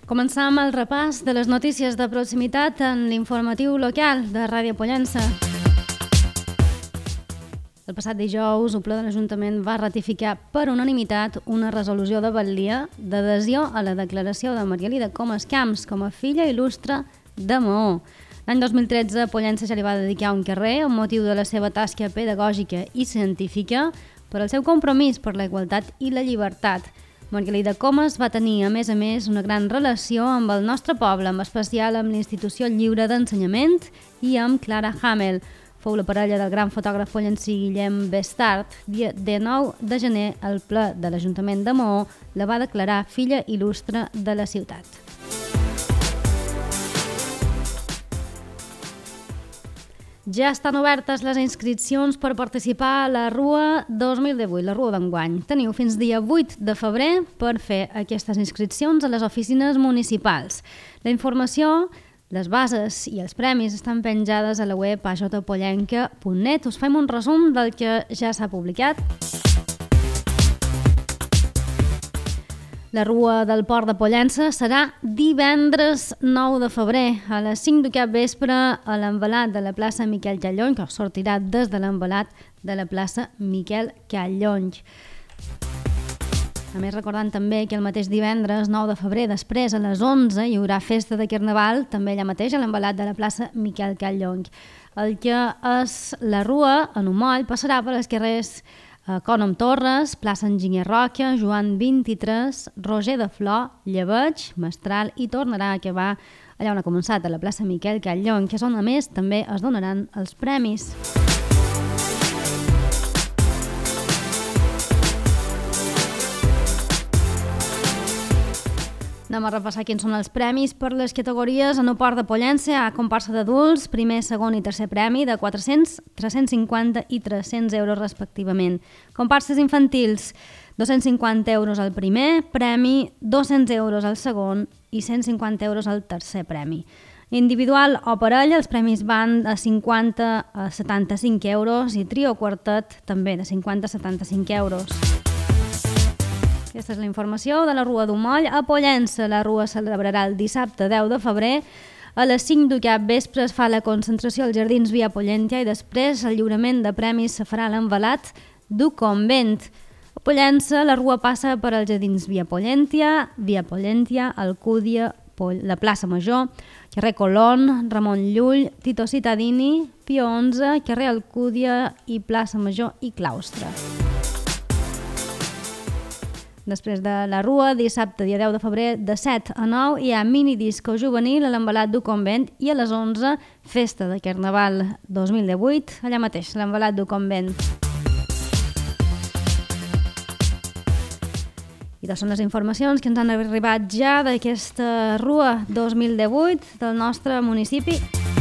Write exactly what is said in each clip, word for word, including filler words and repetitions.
Començam el repàs de les notícies de proximitat en l'informatiu local de Ràdio Pollença. El passat dijous, el ple de l'Ajuntament va ratificar per unanimitat una resolució de batllia d'adhesió a la declaració de Maria Elida Comas Camps com a filla il·lustre de Maó. L'any dos mil tretze, Pollença ja li va dedicar un carrer amb motiu de la seva tasca pedagògica i científica per al seu compromís per la igualtat i la llibertat. Maria Elida Comas va tenir, a més a més, una gran relació amb el nostre poble, en especial amb l'Institució Lliure d'Ensenyament i amb Clara Hamel. Fou la parella del gran fotògraf pollencí Guillem Bestart. Dia dinou de gener, el ple de l'Ajuntament de Maó la va declarar filla il·lustre de la ciutat. Ja estan obertes les inscripcions per participar a la Rua dos mil divuit, la Rua d'enguany. Teniu fins dia vuit de febrer per fer aquestes inscripcions a les oficines municipals. La informació, les bases i els premis estan penjades a la web a j pollenca punt net. Us fem un resum del que ja s'ha publicat. La Rua del Port de Pollença serà divendres nou de febrer a les cinc de cap vespre a l'envelat de la plaça Miquel Callony, que sortirà des de l'envelat de la plaça Miquel Callony. A més, recordant també que el mateix divendres nou de febrer, després a les onze, hi haurà festa de Carnaval, també allà mateix a l'envelat de la plaça Miquel Callony. El que és la Rua, en un moll, passarà per els carrers Cònom Torres, plaça Enginyer Roca, Joan vint-i-tres, Roger de Flor, Llebeig, Mestral i tornarà a acabar allà on ha començat, a la plaça Miquel Callony, que és on a més també es donaran els premis. Anem a repassar quins són els premis per les categories en el Port de Pollença. Hi ha comparsa d'adults, primer, segon i tercer premi de quatre-cents, tres-cents cinquanta i tres-cents euros respectivament. Comparses infantils, dos-cents cinquanta euros al primer premi, dos-cents euros al segon i cent cinquanta euros al tercer premi. Individual o parella, els premis van de cinquanta a setanta-cinc euros i trio o quartet també de cinquanta a setanta-cinc euros. Aquesta és la informació de la Rua d'un Moll a Pollença. La Rua celebrarà el dissabte deu de febrer. A les cinc de cap vespre es fa la concentració als Jardins Via Pollentia i després el lliurament de premis se farà a l'envelat du convent. A Pollença la Rua passa per als Jardins Via Pollentia, Via Pollentia, Alcúdia, la plaça Major, carrer Colón, Ramon Llull, Tito Cittadini, Pio onze, carrer Alcúdia i plaça Major i Claustre. Després de la Rua, dissabte, dia deu de febrer, de set a nou, hi ha minidisco juvenil a l'envelat du convent i a les onze, festa de Carnaval dos mil divuit, allà mateix, l'envelat du convent. I aquestes són les informacions que ens han arribat ja d'aquesta Rua dos mil divuit del nostre municipi.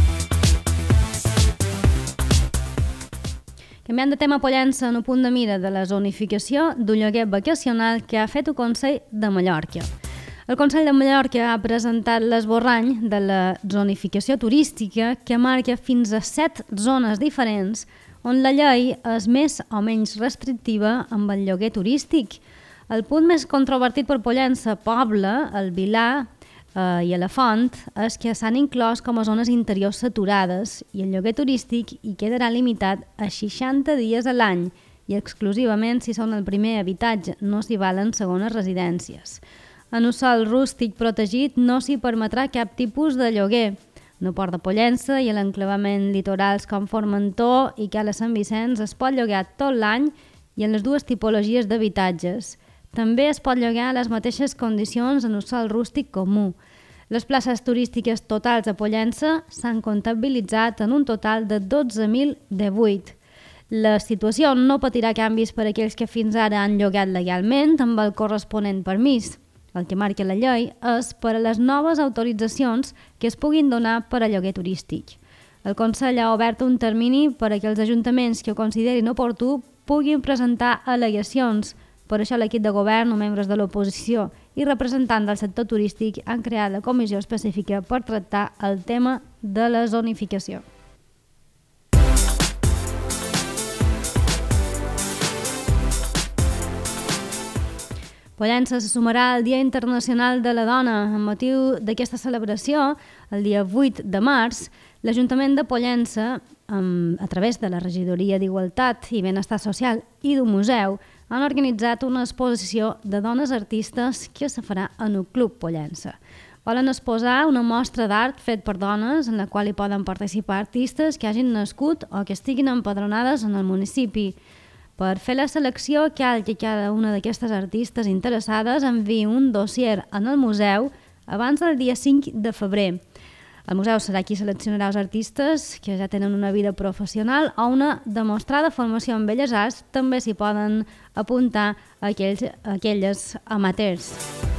Canviant de tema, Pollença en un punt de mira de la zonificació d'un lloguer vacacional que ha fet el Consell de Mallorca. El Consell de Mallorca ha presentat l'esborrany de la zonificació turística que marca fins a set zones diferents on la llei és més o menys restrictiva amb el lloguer turístic. El punt més controvertit per Pollença, Poble, el Vilar Uh, i a la Font és que s'han inclòs com a zones interiors saturades i el lloguer turístic hi quedarà limitat a seixanta dies a l'any i exclusivament si són el primer habitatge, no s'hi valen segones residències. En un sòl rústic protegit no s'hi permetrà cap tipus de lloguer. No Port de Pollença i a l'enclavament litorals com Formentor i Cala Sant Vicenç es pot llogar tot l'any i en les dues tipologies d'habitatges. També es pot llogar a les mateixes condicions en un sòl rústic comú. Les places turístiques totals a Pollença s'han comptabilitzat en un total de dotze mil divuit. La situació no patirà canvis per a aquells que fins ara han llogat legalment amb el corresponent permís. El que marca la llei és per a les noves autoritzacions que es puguin donar per a lloguer turístic. El Consell ha obert un termini per a que els ajuntaments que ho considerin oportú puguin presentar al·legacions. Per això l'equip de govern o membres de l'oposició i representants del sector turístic han creat la comissió específica per tractar el tema de la zonificació. Pollença se sumarà al Dia Internacional de la Dona. Amb motiu d'aquesta celebració, el dia vuit de març, l'Ajuntament de Pollença, a través de la Regidoria d'Igualtat i Benestar Social i d'un museu, han organitzat una exposició de dones artistes que se farà en el Club Pollença. Volen exposar una mostra d'art fet per dones en la qual hi poden participar artistes que hagin nascut o que estiguin empadronades en el municipi. Per fer la selecció, cal que cada una d'aquestes artistes interessades enviï un dossier en el museu abans del dia cinc de febrer. El museu serà qui seleccionarà els artistes que ja tenen una vida professional o una demostrada formació en belles arts. També s'hi poden apuntar aquells, aquelles amateurs,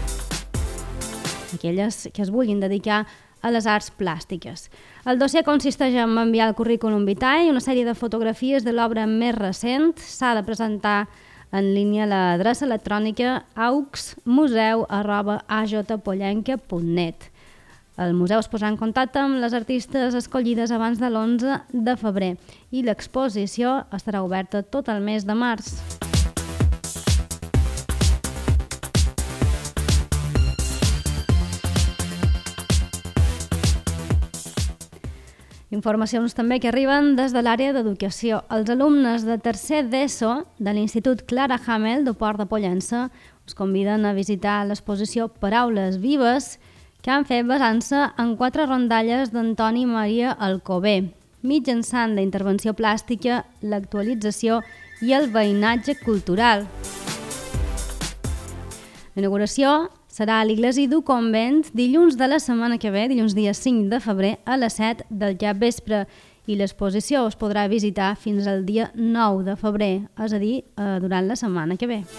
aquelles que es vulguin dedicar a les arts plàstiques. El dossier consisteix en enviar el currículum vitae i una sèrie de fotografies de l'obra més recent. S'ha de presentar en línia a l'adreça electrònica auxmuseu arroba a j pollenca punt net. El museu es posarà en contacte amb les artistes escollides abans de l'onze de febrer i l'exposició estarà oberta tot el mes de març. Informacions també que arriben des de l'àrea d'educació. Els alumnes de tercer d'ESO de l'Institut Clara Hamel de Port de Pollença us conviden a visitar l'exposició Paraules Vives que han fet basant-se en quatre rondalles d'Antoni Maria Alcover, mitjançant la intervenció plàstica, l'actualització i el veïnatge cultural. L'inauguració serà a l'Iglesi du Convent dilluns de la setmana que ve, dilluns dia cinc de febrer, a les set del capvespre, i l'exposició es podrà visitar fins al dia nou de febrer, és a dir, durant la setmana que ve.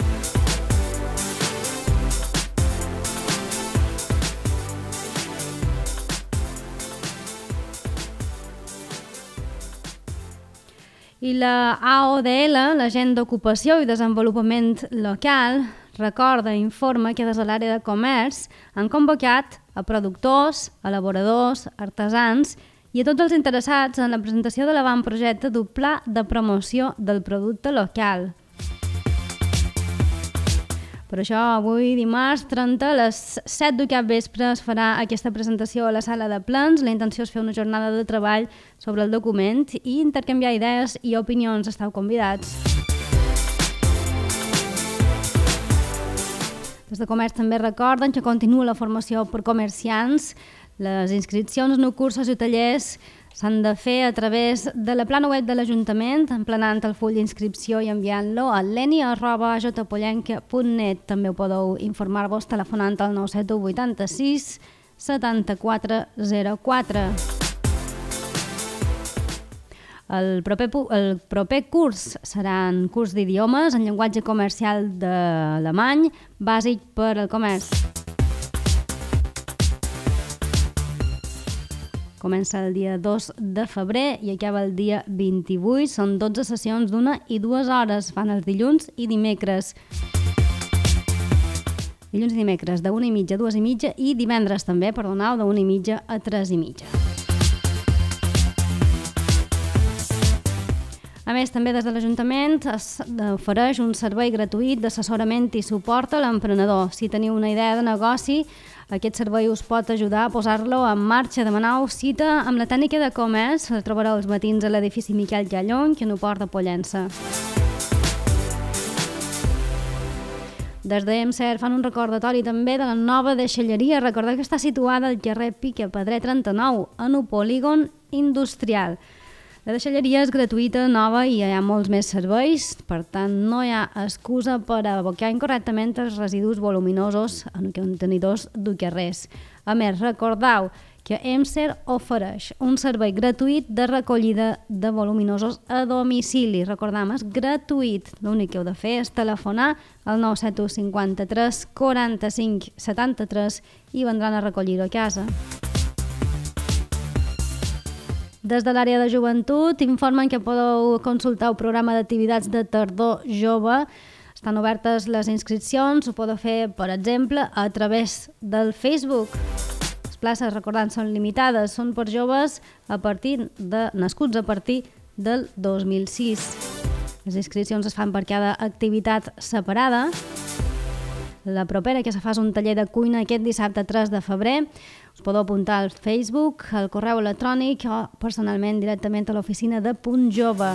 I la A O D L, l'Agent d'Ocupació i Desenvolupament Local, recorda i informa que des de l'àrea de comerç han convocat a productors, elaboradors, artesans i a tots els interessats en la presentació de l'avantprojecte d'un pla de promoció del producte local. Per això, avui, dimarts trenta, a les set del capvespre es farà aquesta presentació a la sala de plens. La intenció és fer una jornada de treball sobre el document i intercanviar idees i opinions. Esteu convidats. Des de Comerç també recorden que continua la formació per comerciants. Les inscripcions en cursos i tallers s'han de fer a través de la plana web de l'Ajuntament, emplenant el full d'inscripció i enviant-lo a leni arroba a j pollenca punt net. També ho podeu informar-vos telefonant al nou set u vuitanta-sis setanta-quatre zero quatre. El proper, el proper curs serà en curs d'idiomes en llenguatge comercial d'alemany, bàsic per al comerç. Comença el dia dos de febrer i acaba el dia vint-i-vuit. Són dotze sessions d'una i dues hores. Fan els dilluns i dimecres. Dilluns i dimecres d'una i mitja a dues i mitja i divendres també, perdoneu, d'una i mitja a tres i mitja. A més, també des de l'Ajuntament es ofereix un servei gratuït d'assessorament i suport a l'emprenedor. Si teniu una idea de negoci, aquest servei us pot ajudar a posar-lo en marxa. Demaneu cita amb la tècnica de comerç. La trobareu els matins a l'edifici Miquel Llallón, que en Port de Pollença. Des d'EMSER fan un recordatori també de la nova deixalleria. Recordeu que està situada al carrer Pica Pedrer trenta-nou, en un polígon industrial. La deixalleria és gratuïta, nova i hi ha molts més serveis, per tant no hi ha excusa per abocar incorrectament els residus voluminosos en contenidors d'ucarrers. A més, recordeu que EMSER ofereix un servei gratuït de recollida de voluminosos a domicili. Recordem, és gratuït. L'únic que heu de fer és telefonar al nou set u cinquanta-tres quaranta-cinc setanta-tres i vendran a recollir-ho a casa. Des de l'àrea de joventut informen que podeu consultar el programa d'activitats de tardor jove. Estan obertes les inscripcions, ho podeu fer, per exemple, a través del Facebook. Les places, recordant, són limitades, són per joves a partir de, nascuts a partir del dos mil sis. Les inscripcions es fan per cada activitat separada. La propera que se fa és un taller de cuina aquest dissabte tres de febrer. Us podeu apuntar al Facebook, al correu electrònic o personalment directament a l'oficina de Punt Jove.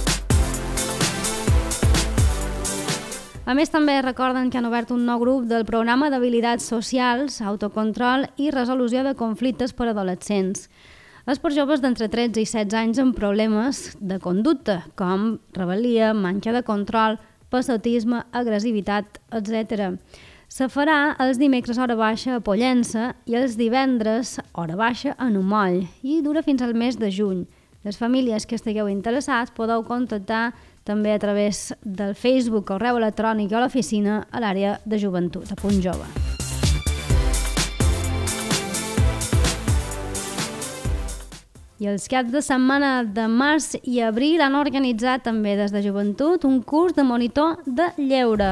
A més, també recorden que han obert un nou grup del programa d'habilitats socials, autocontrol i resolució de conflictes per adolescents. És per joves d'entre tretze i setze anys amb problemes de conducta, com rebel·lia, manca de control, passotisme, agressivitat, etcètera. Se farà els dimecres hora baixa a Pollença i els divendres hora baixa a Numoll i dura fins al mes de juny. Les famílies que estigueu interessats podeu contactar també a través del Facebook, correu electrònic o l'oficina a l'àrea de joventut, a Punt Jove. I els caps de setmana de març i abril han organitzat també des de joventut un curs de monitor de lleure.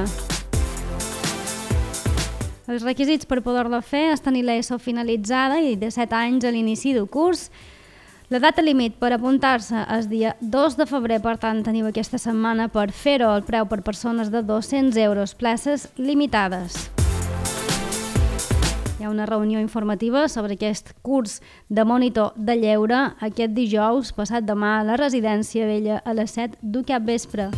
Els requisits per poder-lo fer és tenir l'ESO finalitzada i de set anys a l'inici del curs. La data límit per apuntar-se és dia dos de febrer, per tant teniu aquesta setmana per fer-ho. El preu per persones de dos-cents euros, places limitades. Hi ha una reunió informativa sobre aquest curs de monitor de lleure aquest dijous, passat demà, a la Residència Vella a les set du capvespre.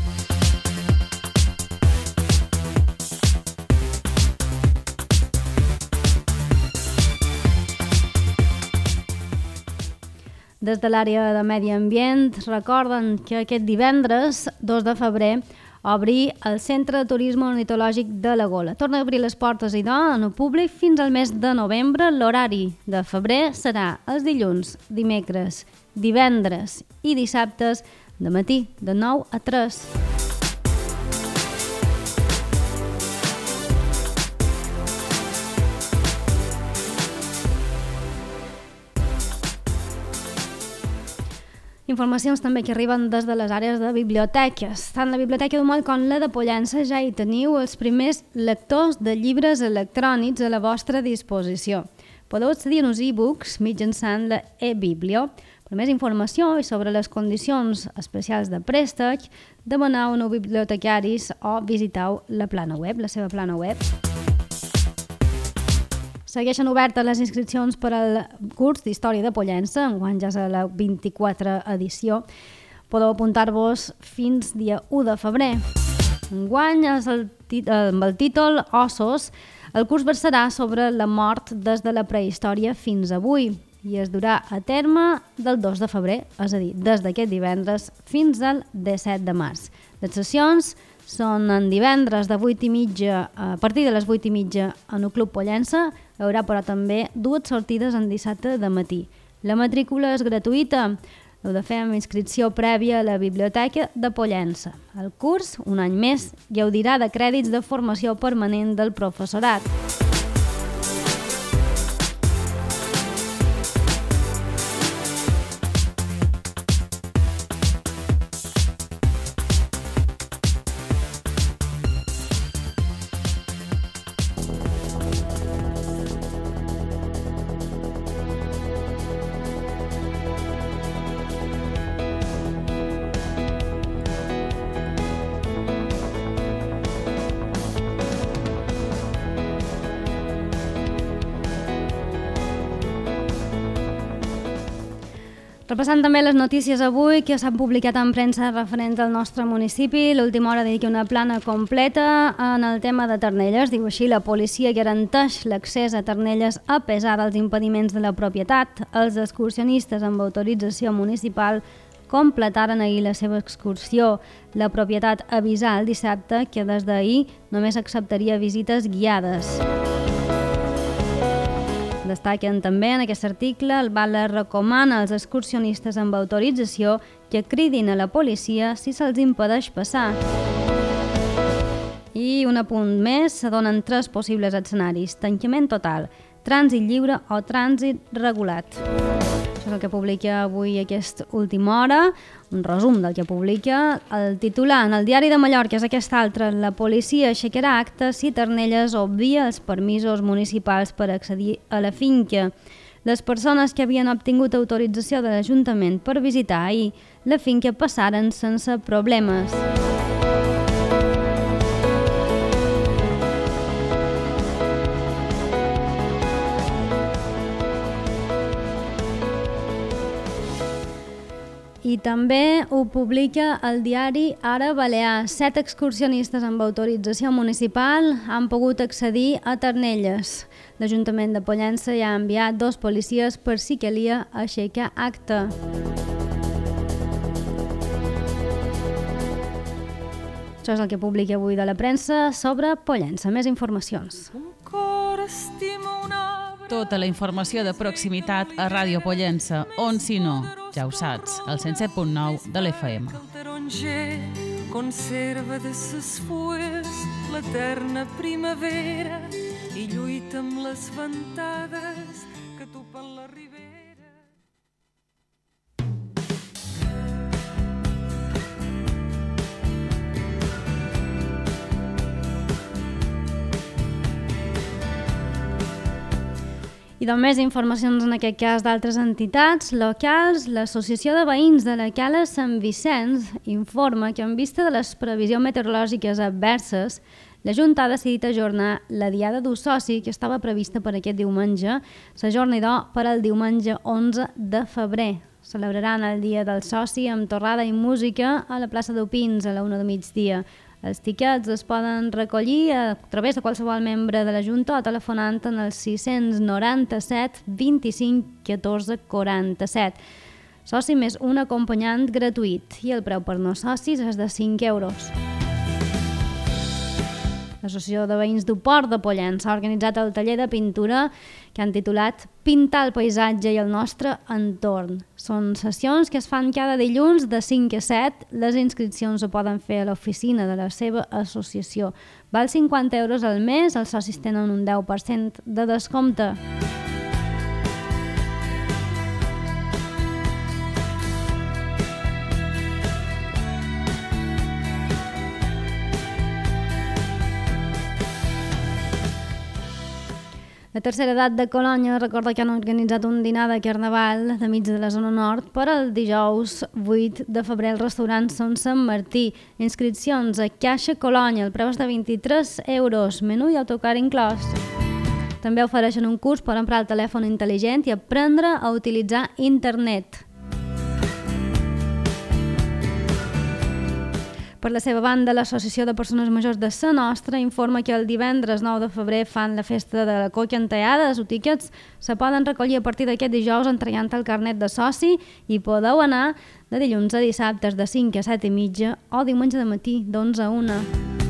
Des de l'àrea de Medi Ambient recorden que aquest divendres, dos de febrer, obri el Centre de Turisme Ornitològic de la Gola. Torna a obrir les portes, idò, en el públic fins al mes de novembre. L'horari de febrer serà els dilluns, dimecres, divendres i dissabtes de matí, de nou a tres. Informacions també que arriben des de les àrees de biblioteques. Tant la Biblioteca de Moll com la de Pollença ja hi teniu els primers lectors de llibres electrònics a la vostra disposició. Podeu accedir a uns e-books mitjançant la e-Biblio. Per més informació i sobre les condicions especials de préstec, demaneu-ne bibliotecaris o visiteu la plana web, la seva plana web. Segueixen obertes les inscripcions per al curs d'Història de Pollença, enguany ja és a la vint-i-quatre edició. Podeu apuntar-vos fins dia u de febrer. Enguany és el amb el títol Ossos. El curs versarà sobre la mort des de la prehistòria fins avui i es durà a terme del dos de febrer, és a dir, des d'aquest divendres fins al disset de març. Les sessions són en divendres de vuit i mitja, a partir de les vuit i mitja en el Club Pollença. Hi haurà però també dues sortides en dissabte de matí. La matrícula és gratuïta. Heu de fer amb inscripció prèvia a la Biblioteca de Pollença. El curs, un any més, gaudirà de crèdits de formació permanent del professorat. Repassant també les notícies avui que s'han publicat en premsa referents al nostre municipi. L'última hora dedica una plana completa en el tema de Ternelles. Diu així, la policia garanteix l'accés a Ternelles a pesar dels impediments de la propietat. Els excursionistes amb autorització municipal completaren ahir la seva excursió. La propietat avisà el dissabte que des d'ahir només acceptaria visites guiades. Destaquen també en aquest article, el Bala recomana als excursionistes amb autorització que cridin a la policia si se'ls impedeix passar. I un apunt més, s'adonen tres possibles escenaris: tancament total, trànsit lliure o trànsit regulat. Això és el que publica avui aquesta última hora, un resum del que publica el titular. En el Diari de Mallorca és aquest altre: la policia aixecarà actes si Ternelles obvia els permisos municipals per accedir a la finca. Les persones que havien obtingut autorització de l'Ajuntament per visitar ahir la finca passaren sense problemes. I també ho publica el diari Ara Balear. Set excursionistes amb autorització municipal han pogut accedir a Ternelles. L'Ajuntament de Pollença ja ha enviat dos policies per si calia aixecar acte. Això és el que publica avui de la premsa sobre Pollença. Més informacions. Tota la informació de proximitat a Ràdio Pollença, on si no, ja ho saps, al cent set punt nou de l'F M. Conserva de ses fulles l'eterna primavera i lluita amb les ventades que topen la ribera. I de més informacions, en aquest cas d'altres entitats locals, l'Associació de Veïns de la Cala Sant Vicenç informa que en vista de les previsions meteorològiques adverses, la Junta ha decidit ajornar la Diada d'Ús Soci, que estava prevista per aquest diumenge, s'ajorna idò per al diumenge onze de febrer. Celebraran el Dia del Soci amb torrada i música a la plaça d'Opins a la una de migdia. Els tiquets es poden recollir a través de qualsevol membre de la Junta o telefonant en el sis noranta-set vint-i-cinc catorze quaranta-set. Soci més un acompanyant gratuït i el preu per no socis és de cinc euros. L'Associació de Veïns du Port de Pollença ha organitzat el taller de pintura que han titulat Pintar el paisatge i el nostre entorn. Són sessions que es fan cada dilluns de cinc a set. Les inscripcions ho poden fer a l'oficina de la seva associació. Val cinquanta euros al mes, els socis tenen un deu per cent de descompte. La tercera edat de Colònia recorda que han organitzat un dinar de carnaval de mig de la zona nord per al dijous vuit de febrer al restaurant Son Sant Martí. Inscripcions a Caixa Colònia, el preu és de vint-i-tres euros, menú i autocar inclòs. També ofereixen un curs per emprar el telèfon intel·ligent i aprendre a utilitzar internet. Per la seva banda, l'Associació de Persones Majors de Sa Nostra informa que el divendres nou de febrer fan la festa de la coca enteada. Els tiquets se poden recollir a partir d'aquest dijous entregant el carnet de soci i podeu anar de dilluns a dissabtes de cinc a set i mitja o diumenge de matí d'onze a una.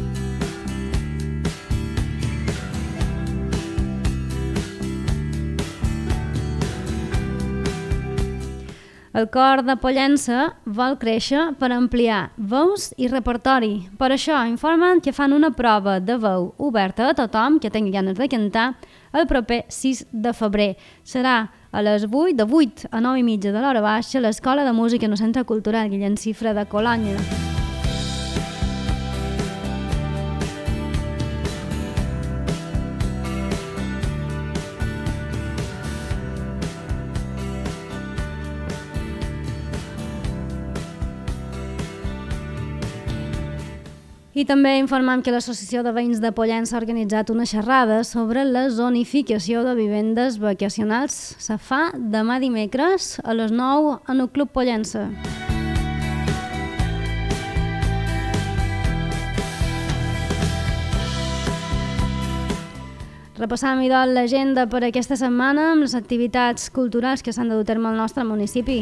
El cor de Pollença vol créixer per ampliar veus i repertori. Per això informen que fan una prova de veu oberta a tothom que tingui ganes de cantar el proper sis de febrer. Serà a les vuit, de vuit a nou i mitja de l'hora baixa, a l'Escola de Música en el Centre Cultural Guillem Cifra de Colònia. I també informem que l'Associació de Veïns de Pollença ha organitzat una xerrada sobre la zonificació de vivendes vacacionals. Se fa demà dimecres a les nou en el Club Pollença. Repassam i doncs l'agenda per aquesta setmana amb les activitats culturals que s'han de dur a terme al nostre municipi.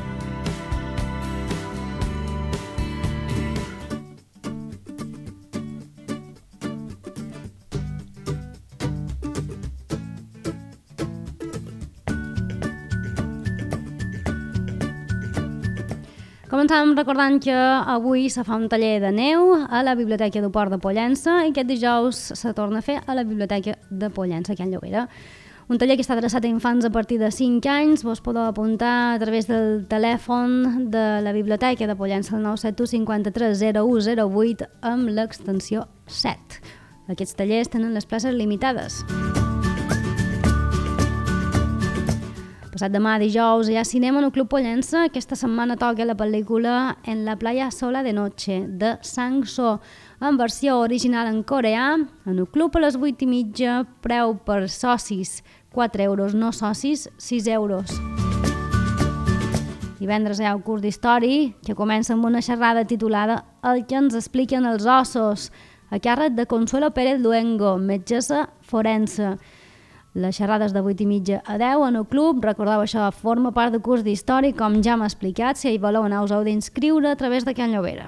Començàvem recordant que avui se fa un taller de neu a la Biblioteca del Port de Pollença i aquest dijous se torna a fer a la Biblioteca de Pollença, aquí a Llobera. Un taller que està adreçat a infants a partir de cinc anys. Vos podeu apuntar a través del telèfon de la Biblioteca de Pollença al nou set u cinquanta-tres zero u zero vuit amb l'extensió set. Aquests tallers tenen les places limitades. Passat demà dijous hi ha cinema en el Club Pollença. Aquesta setmana toca la pel·lícula En la playa sola de noche de Sang-So en versió original en coreà. En el club a les vuit i mitja, preu per socis quatre euros, no socis sis euros. Divendres hi ha un curs d'història que comença amb una xerrada titulada El que ens expliquen els ossos, a càrrec de Consuelo Pérez Luengo, metgessa forense. Les xerrades de vuit i mitja a deu en el club. Recordeu, això forma part del curs d'història, com ja m'ha explicat. Si hi voleu anar, us heu d'inscriure a través de Can Llobera.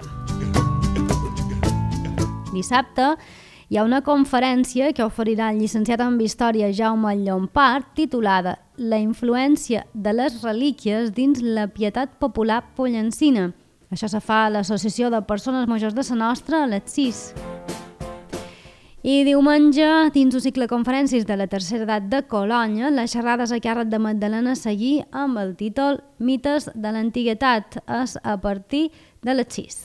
Dissabte hi ha una conferència que oferirà el llicenciat en Història Jaume Llompart, titulada La influència de les relíquies dins la pietat popular pollencina. Això se fa a l'Associació de Persones Majors de Sa Nostra a les sis. I diumenge, dins el cicle conferències de la tercera edat de Colònia, les xerrades a càrrec de Magdalena Seguí amb el títol Mites de l'Antiguitat, és a partir de les sis.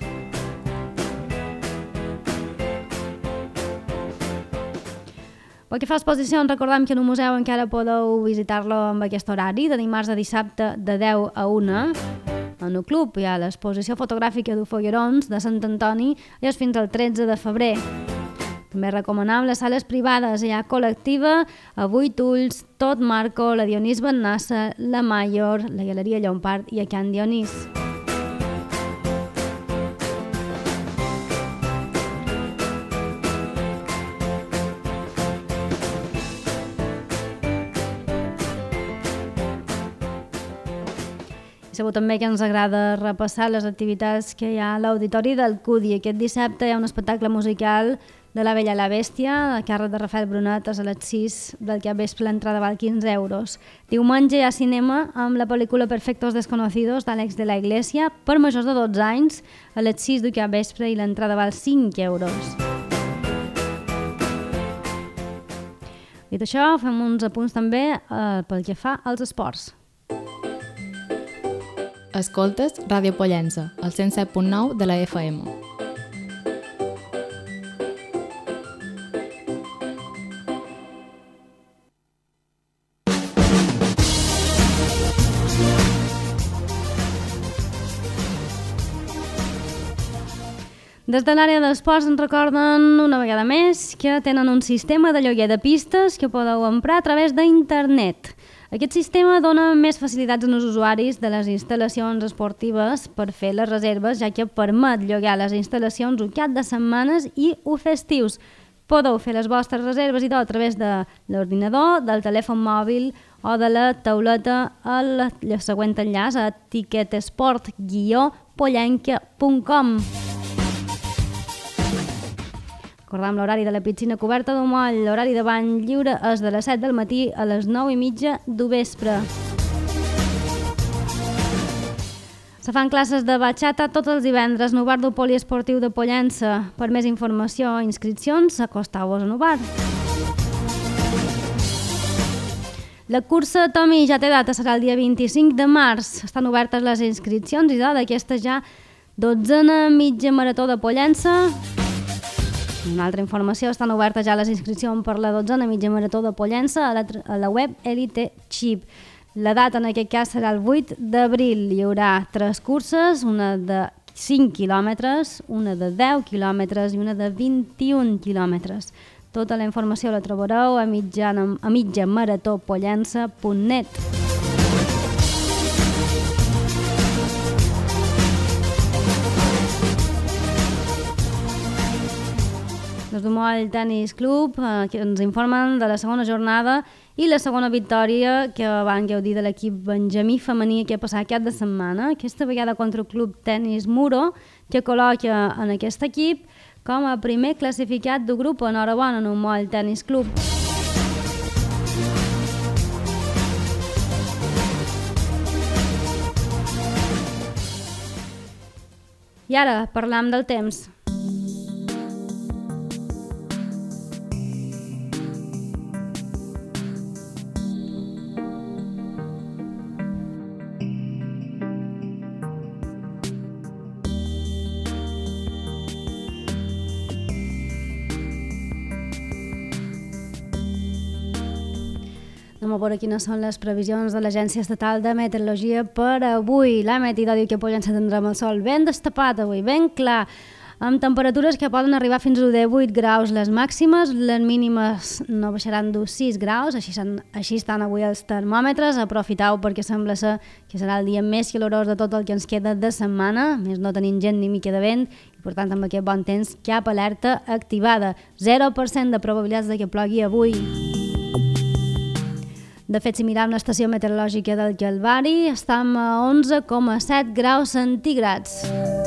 Pel que fa a exposicions, recordem que en un museu encara podeu visitar-lo amb aquest horari, de dimarts a dissabte de deu a una. En el club hi ha l'exposició fotogràfica de Foguerons de Sant Antoni i és fins al tretze de febrer. També recomanem les sales privades, hi ha Col·lectiva, a Vuit Ulls, Tot Marco, la Dionís Bennassa, la Mayor, la Galeria Llompart i a Can Dionís. Sabeu també que ens agrada repassar les activitats que hi ha a l'Auditori del C U D I. Aquest dissabte hi ha un espectacle musical de La Bella i la Bèstia, a càrrec de Rafael Brunetes a les sis del capvespre. L'entrada val quinze euros. Diumenge hi ha cinema amb la pel·lícula Perfectos Desconocidos d'Àlex de la Iglesia per majors de dotze anys a les sis del capvespre i l'entrada val cinc euros. Dit això, fem uns apunts també eh, pel que fa als esports. Escoltes Ràdio Pollença, al cent set punt nou de la F M. Des de l'àrea d'esports ens recorden una vegada més que tenen un sistema de lloguer de pistes que podeu emprar a través d'internet. Aquest sistema dona més facilitats als usuaris de les instal·lacions esportives per fer les reserves, ja que permet llogar les instal·lacions un cap de setmanes i o festius. Podeu fer les vostres reserves i tot a través de l'ordinador, del telèfon mòbil o de la tauleta al següent enllaç a tiquetesport guió pollenca punt com. Recordem l'horari de la piscina coberta del moll. L'horari de bany lliure és de les set del matí a les nou i mitja del vespre. Se fan classes de batxata tots els divendres en el bar del poliesportiu de Pollença. Per més informació o inscripcions, acosteu-vos en el bar. La cursa Tomi ja té data, serà el dia vint-i-cinc de març. Estan obertes les inscripcions i d'aquesta ja dotzena mitja marató de Pollença. Una altra informació, estan obertes ja les inscripcions per la dotzena mitja marató de Pollença a la, a la web Elite Chip. La data en aquest cas serà el vuit d'abril. Hi haurà tres curses, una de cinc quilòmetres, una de deu quilòmetres i una de vint-i-un quilòmetres. Tota la informació la trobareu a, mitjana, a mitjamaratopollença punt net. Des del Moll Tenis Club, eh, que ens informen de la segona jornada i la segona victòria que van gaudir de l'equip benjamí femení que ha passat cap de setmana, aquesta vegada contra el Club Tenis Muro, que col·loca en aquest equip com a primer classificat del grup. Enhorabona en el Moll Tenis Club. I ara parlam del temps. Anem a veure quines són les previsions de l'Agència Estatal de Meteorologia per avui. La Meteo diu que a Pollença tindrem el sol ben destapat avui, ben clar. amb temperatures que poden arribar fins a divuit graus les màximes, les mínimes no baixaran d'uns sis graus, així, així estan avui els termòmetres. Aprofiteu perquè sembla ser que serà el dia més calorós de tot el que ens queda de setmana, més no tenim gent ni mica de vent, i per tant amb aquest bon temps cap alerta activada. zero per cent de probabilitats de que plogui avui. De fet, si mirem l'estació meteorològica del Calvari, estem a onze coma set graus centígrads.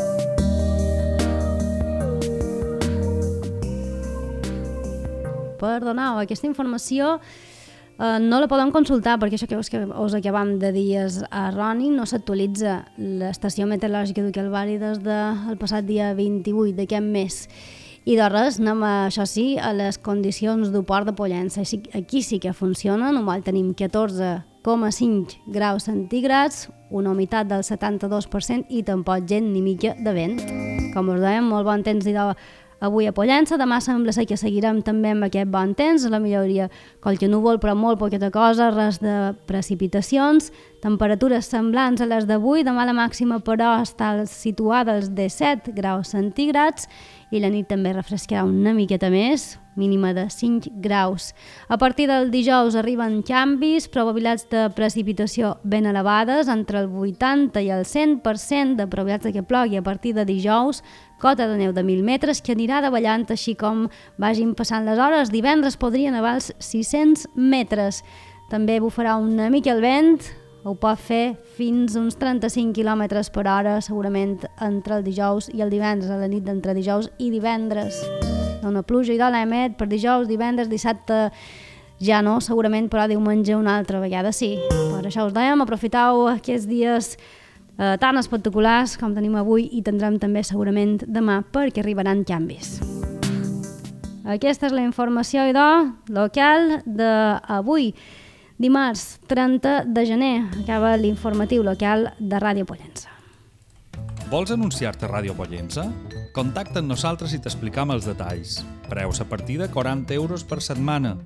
Perdoneu, aquesta informació eh, no la podem consultar perquè això que us, que us acabam de dir és erroni, no s'actualitza l'estació meteorològica del Calvari des del passat dia vint-i-vuit d'aquest mes. I de res, anem, a, això sí, a les condicions del port de Pollença. Aquí sí que funciona, només tenim catorze coma cinc graus centígrads, una humitat del setanta-dos per cent i tampoc gent ni mica de vent. Com us dèiem, molt bon temps d'idò avui a Pollença, demà sembla ser que seguirem també amb aquest bon temps, a la majoria qualque núvol, però molt poqueta cosa, res de precipitacions, temperatures semblants a les d'avui, demà la màxima però està situada als disset graus centígrads i la nit també refrescarà una miqueta més, mínima de cinc graus. A partir del dijous arriben canvis, probabilitats de precipitació ben elevades, entre el vuitanta i el cent per cent de probabilitats de que plogui a partir de dijous, cota de neu de mil metres que anirà davallant així com vagin passant les hores. Divendres podrien nevar els sis-cents metres. També bufarà una mica el vent, ho pot fer fins uns trenta-cinc quilòmetres per hora, segurament entre el dijous i el divendres, a la nit d'entre dijous i divendres. Una pluja i de l'emet per dijous, divendres, dissabte ja no, segurament, però diumenge una altra vegada sí. Per això us dèiem, aprofiteu aquests dies eh, tan espectaculars com tenim avui i tindrem també segurament demà perquè arribaran canvis. Aquesta és la informació, idò, local d'avui. Dimarts, trenta de gener, acaba l'informatiu local de Ràdio Pollença. Vols anunciar-te a Ràdio Pollença? Contacta amb nosaltres i t'explicam els detalls. Preus a partir de quaranta euros per setmana.